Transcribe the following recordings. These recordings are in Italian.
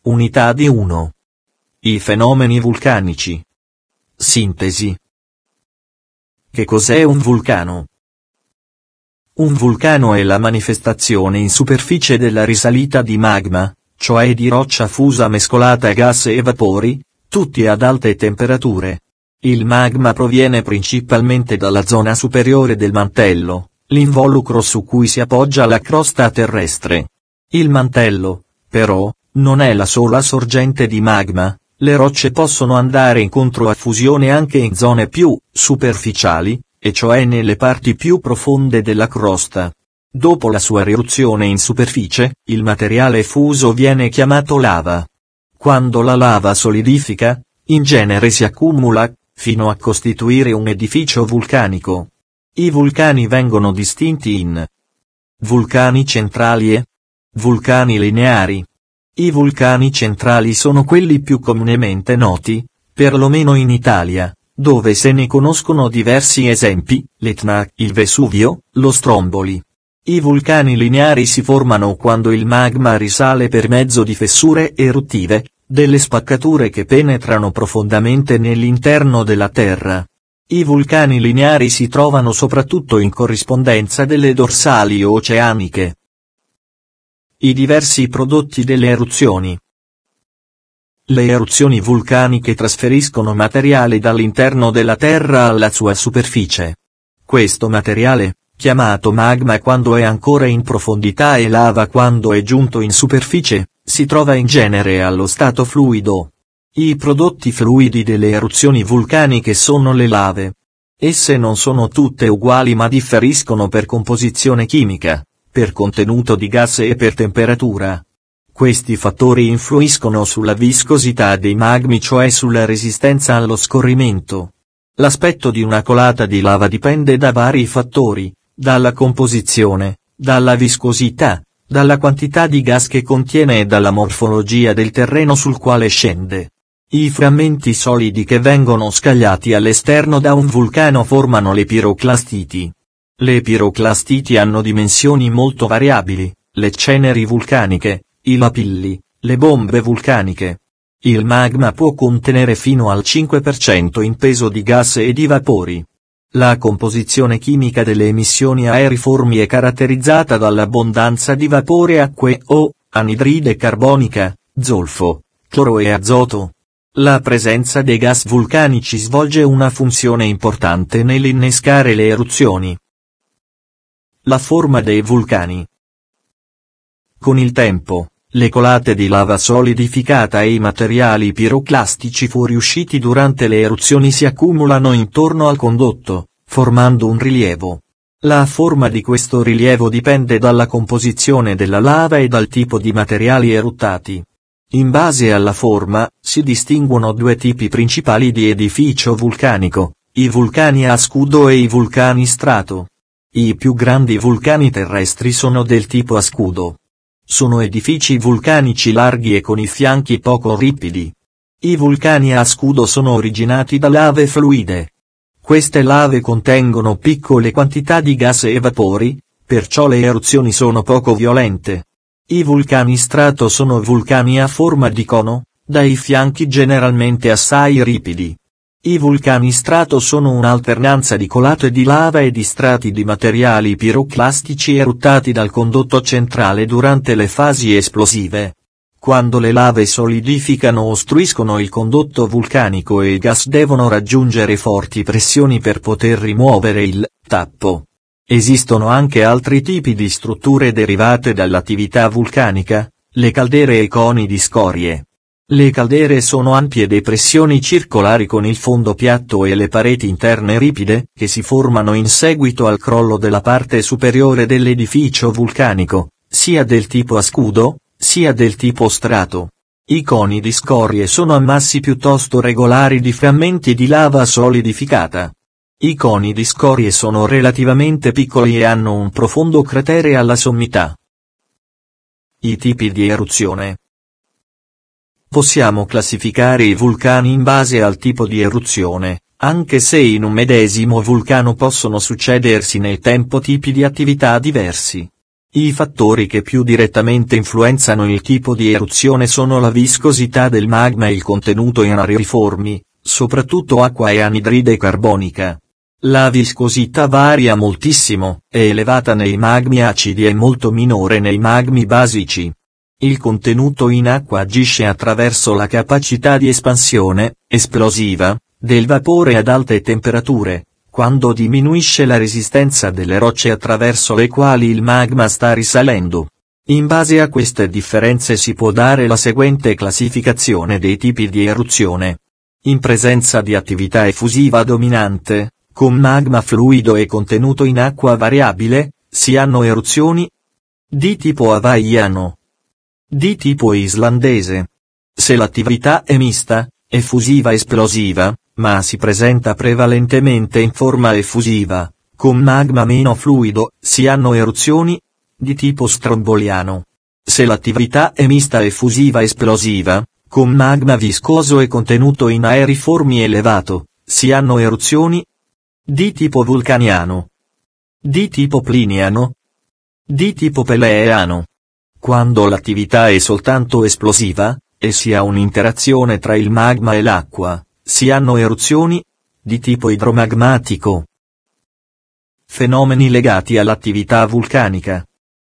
Unità di 1. I fenomeni vulcanici. Sintesi. Che cos'è un vulcano? Un vulcano è la manifestazione in superficie della risalita di magma, cioè di roccia fusa mescolata a gas e vapori, tutti ad alte temperature. Il magma proviene principalmente dalla zona superiore del mantello, l'involucro su cui si appoggia la crosta terrestre. Il mantello, però, non è la sola sorgente di magma, le rocce possono andare incontro a fusione anche in zone più superficiali, e cioè nelle parti più profonde della crosta. Dopo la sua eruzione in superficie, il materiale fuso viene chiamato lava. Quando la lava solidifica, in genere si accumula, fino a costituire un edificio vulcanico. I vulcani vengono distinti in vulcani centrali e vulcani lineari. I vulcani centrali sono quelli più comunemente noti, perlomeno in Italia, dove se ne conoscono diversi esempi, l'Etna, il Vesuvio, lo Stromboli. I vulcani lineari si formano quando il magma risale per mezzo di fessure eruttive, delle spaccature che penetrano profondamente nell'interno della Terra. I vulcani lineari si trovano soprattutto in corrispondenza delle dorsali oceaniche. I diversi prodotti delle eruzioni. Le eruzioni vulcaniche trasferiscono materiale dall'interno della Terra alla sua superficie. Questo materiale, chiamato magma quando è ancora in profondità e lava quando è giunto in superficie, si trova in genere allo stato fluido. I prodotti fluidi delle eruzioni vulcaniche sono le lave. Esse non sono tutte uguali ma differiscono per composizione chimica, per contenuto di gas e per temperatura. Questi fattori influiscono sulla viscosità dei magmi, cioè sulla resistenza allo scorrimento. L'aspetto di una colata di lava dipende da vari fattori, dalla composizione, dalla viscosità, dalla quantità di gas che contiene e dalla morfologia del terreno sul quale scende. I frammenti solidi che vengono scagliati all'esterno da un vulcano formano le piroclastiti. Le piroclastiti hanno dimensioni molto variabili, le ceneri vulcaniche, i lapilli, le bombe vulcaniche. Il magma può contenere fino al 5% in peso di gas e di vapori. La composizione chimica delle emissioni aeriformi è caratterizzata dall'abbondanza di vapore acqueo, anidride carbonica, zolfo, cloro e azoto. La presenza dei gas vulcanici svolge una funzione importante nell'innescare le eruzioni. La forma dei vulcani. Con il tempo, le colate di lava solidificata e i materiali piroclastici fuoriusciti durante le eruzioni si accumulano intorno al condotto, formando un rilievo. La forma di questo rilievo dipende dalla composizione della lava e dal tipo di materiali eruttati. In base alla forma, si distinguono due tipi principali di edificio vulcanico, i vulcani a scudo e i vulcani strato. I più grandi vulcani terrestri sono del tipo a scudo. Sono edifici vulcanici larghi e con i fianchi poco ripidi. I vulcani a scudo sono originati da lave fluide. Queste lave contengono piccole quantità di gas e vapori, perciò le eruzioni sono poco violente. I vulcani strato sono vulcani a forma di cono, dai fianchi generalmente assai ripidi. I vulcani strato sono un'alternanza di colate di lava e di strati di materiali piroclastici eruttati dal condotto centrale durante le fasi esplosive. Quando le lave solidificano ostruiscono il condotto vulcanico e i gas devono raggiungere forti pressioni per poter rimuovere il tappo. Esistono anche altri tipi di strutture derivate dall'attività vulcanica, le caldere e i coni di scorie. Le caldere sono ampie depressioni circolari con il fondo piatto e le pareti interne ripide, che si formano in seguito al crollo della parte superiore dell'edificio vulcanico, sia del tipo a scudo, sia del tipo strato. I coni di scorie sono ammassi piuttosto regolari di frammenti di lava solidificata. I coni di scorie sono relativamente piccoli e hanno un profondo cratere alla sommità. I tipi di eruzione. Possiamo classificare i vulcani in base al tipo di eruzione, anche se in un medesimo vulcano possono succedersi nel tempo tipi di attività diversi. I fattori che più direttamente influenzano il tipo di eruzione sono la viscosità del magma e il contenuto in aeriformi, soprattutto acqua e anidride carbonica. La viscosità varia moltissimo, è elevata nei magmi acidi e molto minore nei magmi basici. Il contenuto in acqua agisce attraverso la capacità di espansione, esplosiva, del vapore ad alte temperature, quando diminuisce la resistenza delle rocce attraverso le quali il magma sta risalendo. In base a queste differenze si può dare la seguente classificazione dei tipi di eruzione. In presenza di attività effusiva dominante, con magma fluido e contenuto in acqua variabile, si hanno eruzioni di tipo hawaiano, di tipo islandese. Se l'attività è mista, effusiva esplosiva, ma si presenta prevalentemente in forma effusiva, con magma meno fluido, si hanno eruzioni di tipo stromboliano. Se l'attività è mista effusiva esplosiva, con magma viscoso e contenuto in aeriformi elevato, si hanno eruzioni di tipo vulcaniano, di tipo pliniano, di tipo peleano. Quando l'attività è soltanto esplosiva, e si ha un'interazione tra il magma e l'acqua, si hanno eruzioni di tipo idromagmatico. Fenomeni legati all'attività vulcanica.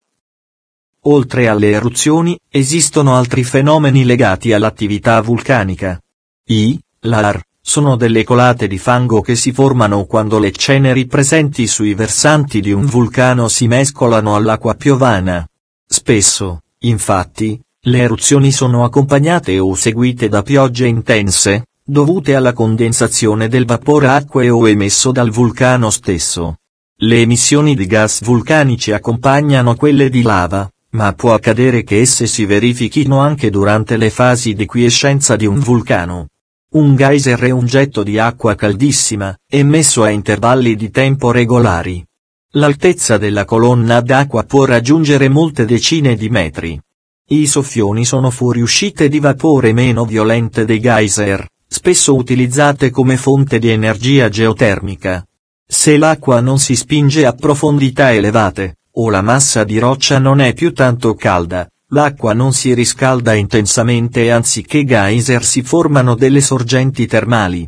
Oltre alle eruzioni, esistono altri fenomeni legati all'attività vulcanica. I LAR sono delle colate di fango che si formano quando le ceneri presenti sui versanti di un vulcano si mescolano all'acqua piovana. Spesso, infatti, le eruzioni sono accompagnate o seguite da piogge intense, dovute alla condensazione del vapore acqueo emesso dal vulcano stesso. Le emissioni di gas vulcanici accompagnano quelle di lava, ma può accadere che esse si verifichino anche durante le fasi di quiescenza di un vulcano. Un geyser è un getto di acqua caldissima, emesso a intervalli di tempo regolari. L'altezza della colonna d'acqua può raggiungere molte decine di metri. I soffioni sono fuoriuscite di vapore meno violente dei geyser, spesso utilizzate come fonte di energia geotermica. Se l'acqua non si spinge a profondità elevate, o la massa di roccia non è più tanto calda, l'acqua non si riscalda intensamente e anziché geyser si formano delle sorgenti termali.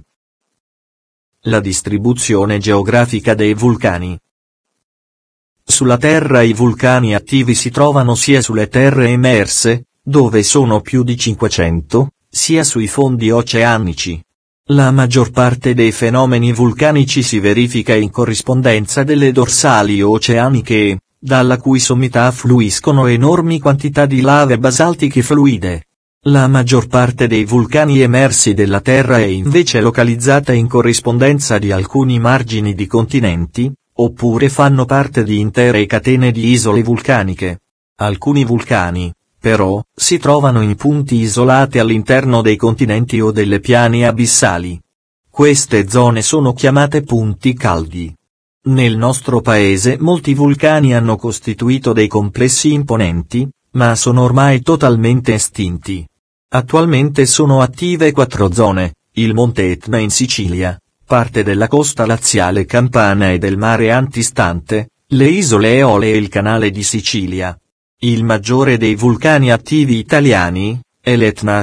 La distribuzione geografica dei vulcani. Sulla Terra i vulcani attivi si trovano sia sulle terre emerse, dove sono più di 500, sia sui fondi oceanici. La maggior parte dei fenomeni vulcanici si verifica in corrispondenza delle dorsali oceaniche, dalla cui sommità affluiscono enormi quantità di lave basaltiche fluide. La maggior parte dei vulcani emersi della Terra è invece localizzata in corrispondenza di alcuni margini di continenti, oppure fanno parte di intere catene di isole vulcaniche. Alcuni vulcani, però, si trovano in punti isolati all'interno dei continenti o delle piane abissali. Queste zone sono chiamate punti caldi. Nel nostro paese molti vulcani hanno costituito dei complessi imponenti, ma sono ormai totalmente estinti. Attualmente sono attive 4 zone: il Monte Etna in Sicilia, parte della costa laziale campana e del mare antistante, le isole Eole e il canale di Sicilia. Il maggiore dei vulcani attivi italiani è l'Etna,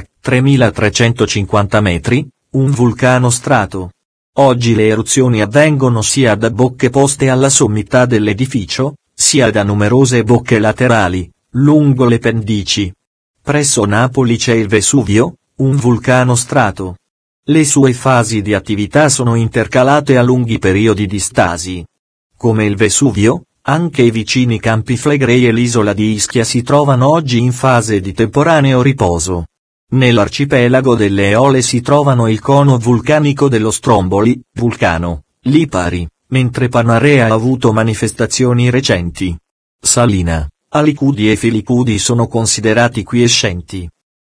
3350 metri, un vulcano strato. Oggi le eruzioni avvengono sia da bocche poste alla sommità dell'edificio, sia da numerose bocche laterali, lungo le pendici. Presso Napoli c'è il Vesuvio, un vulcano strato. Le sue fasi di attività sono intercalate a lunghi periodi di stasi. Come il Vesuvio, anche i vicini Campi Flegrei e l'isola di Ischia si trovano oggi in fase di temporaneo riposo. Nell'arcipelago delle Eole si trovano il cono vulcanico dello Stromboli, vulcano, Lipari, mentre Panarea ha avuto manifestazioni recenti. Salina, Alicudi e Filicudi sono considerati quiescenti.